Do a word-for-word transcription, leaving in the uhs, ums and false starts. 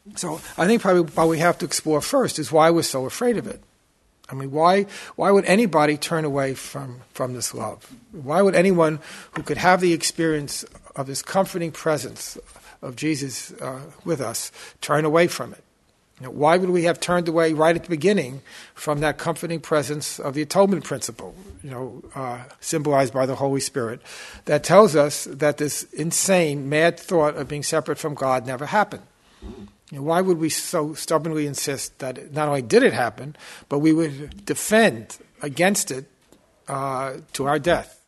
So I think probably what we have to explore first is why we're so afraid of it. I mean, why why would anybody turn away from, from this love? Why would anyone who could have the experience of this comforting presence of Jesus uh, with us turn away from it? You know, why would we have turned away right at the beginning from that comforting presence of the atonement principle, you know, uh, symbolized by the Holy Spirit, that tells us that this insane, mad thought of being separate from God never happened? You know, why would we so stubbornly insist that not only did it happen, but we would defend against it uh, to our death?